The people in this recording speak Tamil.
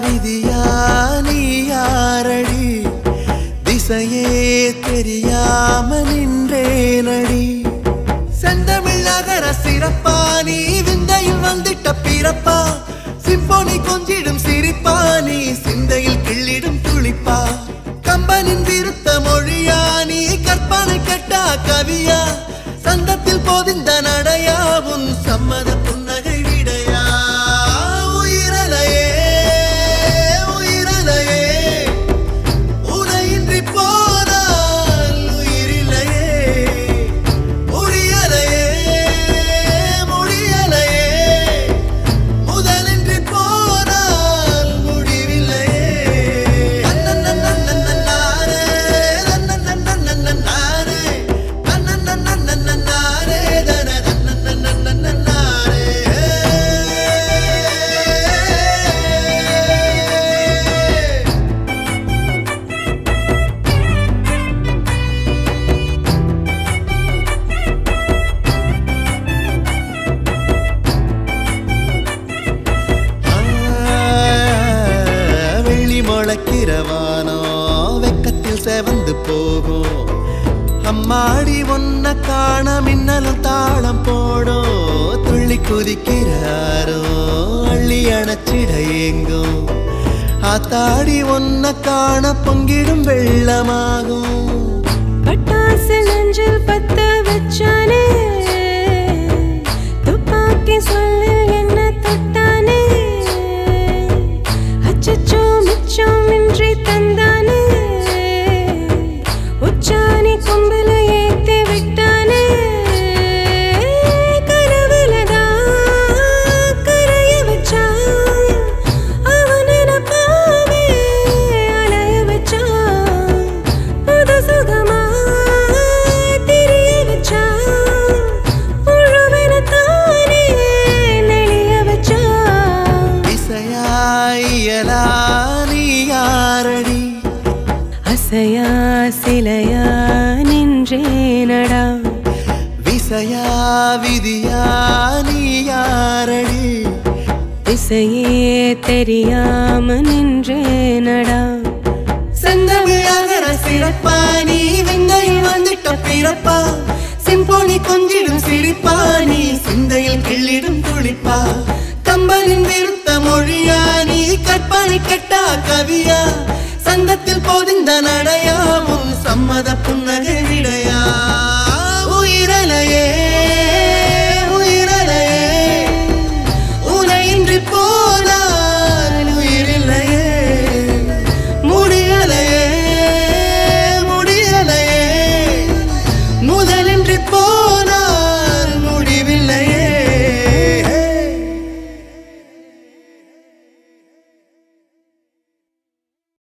விதியா நீ யாரடி திசையே தெரியாம நின்றேனடி செந்தமிழ் நகர சிறப்பா நீ விந்தையில் வந்திட்ட பிறப்பா சிம்போனி கொஞ்சிடும் சிரிப்பா நீ சிந்தையில் கிள்ளிடும் துளிப்பா கம்பனின் விருத்த மொழியா நீ கற்பனை கெட்டா கவியா சந்தத்தில் போதிந்த நடையா உன் சம்மத புன்னகை விடையா உயிரலையே உயிரலையே உனையின்றி போனால் உயிரிலையே முடியலையே முடியலையே முதலின்றி போனால் முடிவில்லையே நன்னே நன்னே முழக்கிறவானோ வெக்கத்தில் செவந்து போகும் அம்மாடி ஒன்ன காண மின்னலும் தாளம் போடும் துள்ளி குதிக்கிறாரோ அள்ளி அணைச்சிட ஏங்கும் ஆத்தாடி ஒன்ன காண பொங்கிடும் வெள்ளமாகும் பட்டாசு நெஞ்சில் பத்த வச்சானே துப்பாக்கி சொல்லில் என்ன தொட்டானே அச்சச்சோ மிச்சம் இன்றி தந்தானே உச்சானி கொம்புல ஏத்தி விட்டானே கனவுலதான் கரைய வச்சா அவன் நினைப்பாவே அலைய வச்சா புது சுகமா தெரிய வச்சா முழுவெனத்தானே நெளிய வச்சா இசையாயலா நீ யாரடி அசையா சிலையா நின்றேனடா விசையா விதியா நீ யாரடி திசையே தெரியாம நின்றேனடா செந்தமிழகர சிறப்பா நீ விந்தையில் வந்துட்ட பிறப்பா சிம்போனி கொஞ்சிடும் சிரிப்பா நீ சிந்தையில் கிள்ளிடும் துளிப்பா கம்பனின் விருத்த மொழியா நீ கற்பனை கெட்டா கவியா சந்தத்தில் போதிந்த நடையா உன் சம்மத புன்னகை விடையா